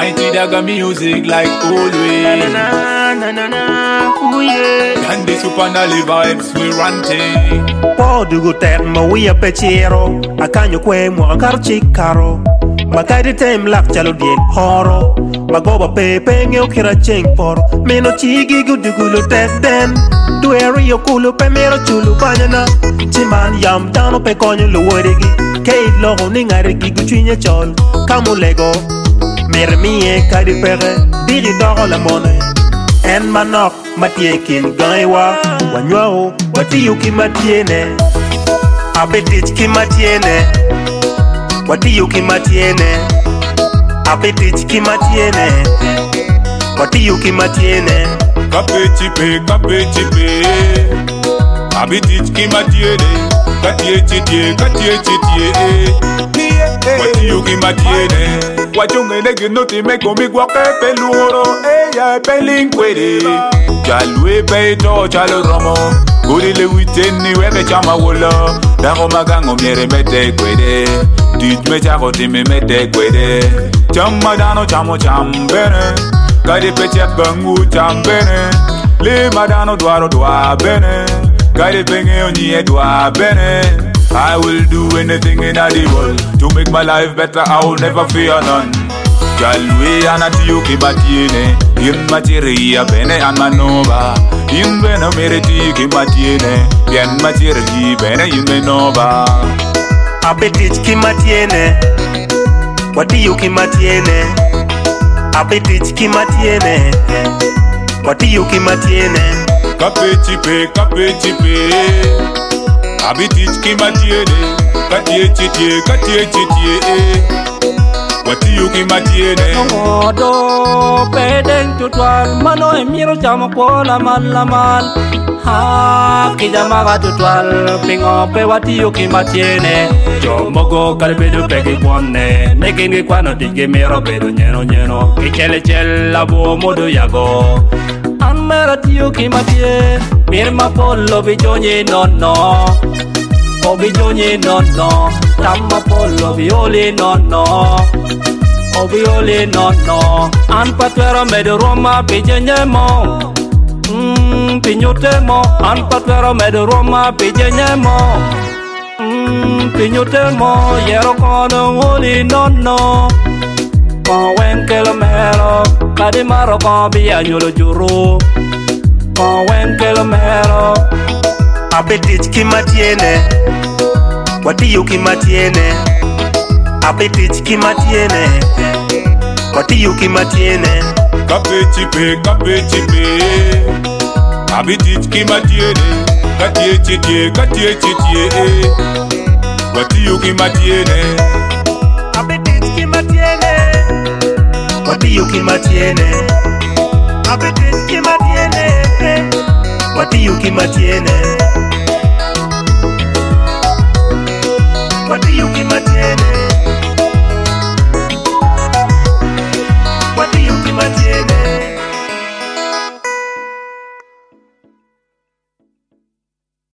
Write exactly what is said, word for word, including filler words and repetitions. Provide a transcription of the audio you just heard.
Mighty Dagger music like always. Na na na na, ooh yeah. And the Supernally vibes we ranting. Po du go ter ma we a pechero, a canyo kwe mo a carchi caro. Ma kai de tem lak chalo dien horo. Ma go ba pepe ngeo kira cheng por. Meno chigi gu du gulo tek den. Du eri yo kulo pe mero chulu banyana. Chiman yam dano pe konyo lo wedegi. Kate logo ningare gigu chinya chol. Kamu lego. Mere mie kai de pere. Diri doro la money. En manok matiekin gaiwa. Wanyao wati yuki matiene. Apetich ki matiene. Wati yuki matiene. Apetich ki matiene. Wati yuki matiene. Kape chipe, kape chipe. Apetich ki matiene. Katie chitie, katie chitie. Wati yuki matiene. Wachunge nege noti me komi kwa kepe luro. Eya pelinkwede. Chalwe peito chalo romo. Guri le witeni weke chama wola. Dako magango miere mete kwede. Tij me chako timi mete kwede. Chama dano chamo chambene. Kade peche gangu chambene. Le madano dwaro dwa bene. Kade penge onye dwa bene. I will do anything in the world to make my life better. I will never fear none. Galwe anati yuki matiene. In materia bene an manova. In bene meriti ki matiene. Bien materi bene in menova. Apetich ki matiene. Wati yuki matiene. Apetich ki matiene. Wati yuki matiene. Kape chipe, kape chipe. Apetich ki matiene. Katie chitie, katie chitie. Wati yuki matiene. Modo pedeng tutual mano emiro chamo kola mal mal. Ha kijama ga tutual pingo pe wati yuki matiene. Jo mogo kalbedo pegi kwane. Negini kwano tige miro bedo nyeno nyeno. Kichele chel labo modo yago. Anmera yuki matie. Mirma polo bijonye no no. Obi jonye no no. Tamma polo bioli no no. Obi oli no no. An patwero medo Roma pijenye mo. Mmm pinyute mo. An patwero medo Roma pijenye mo. Mmm pinyute mo. Yero kono oli no no. Kon wen kilomero. Kadi maro kon biya nyolo juru. Kon wen kilomero. Apetich ki matiene. Wati yuki matiene. Apetich ki matiene. Wati yuki matiene. Kape chipe, kape chipe. Apetich ki matiene. Katie chitie, katie chitie. Wati yuki matiene. Apetich ki matiene. Wati yuki matiene. Apetich ki matiene. Wati yuki matiene. Wati yuki